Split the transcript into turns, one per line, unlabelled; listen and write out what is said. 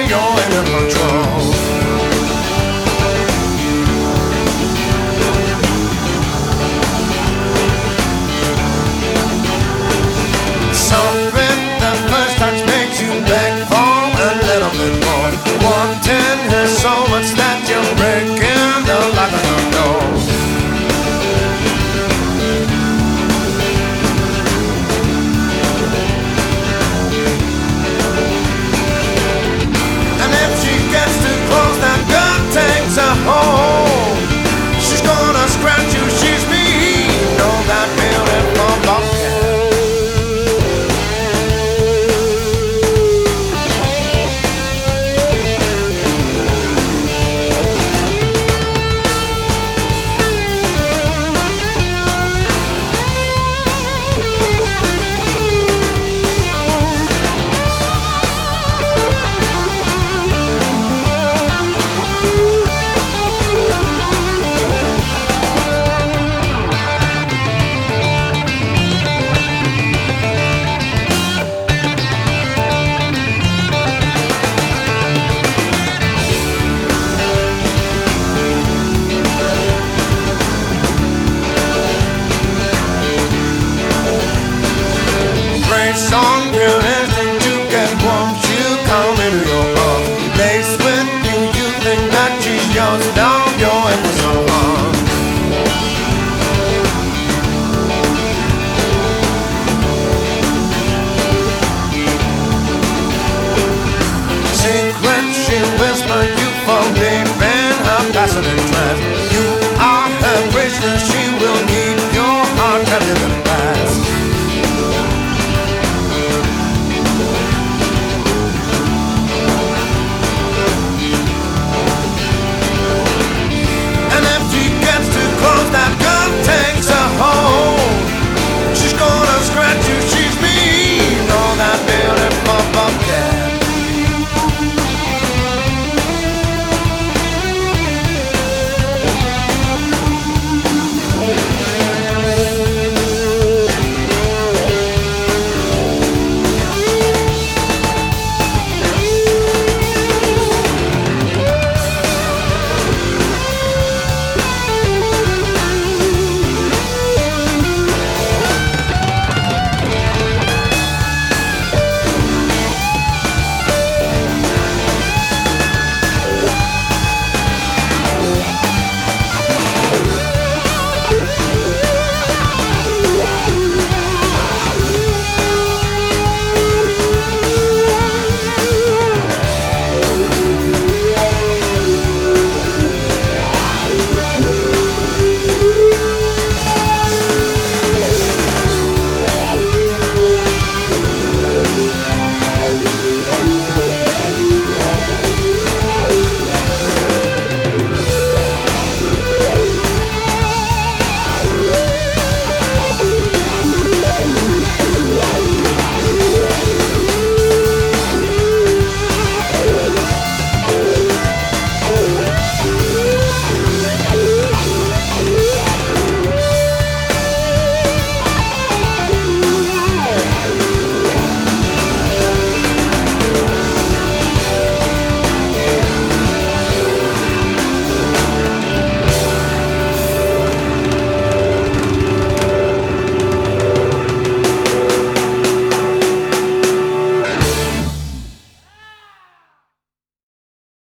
you're in control. Something the first touch makes you beg for a little bit more. Wanting her so much that you're breaking the lock of the door. And if she gets too close, that girl takes a hold. She's gonna scratch you, she's mean. Know that beautiful bobcat. Song, real instinct you get. Won't you come into your heart? Place with you, you think that she's yours. Down your end for so long. Secret she whispered, you fall deep in her passionate trance.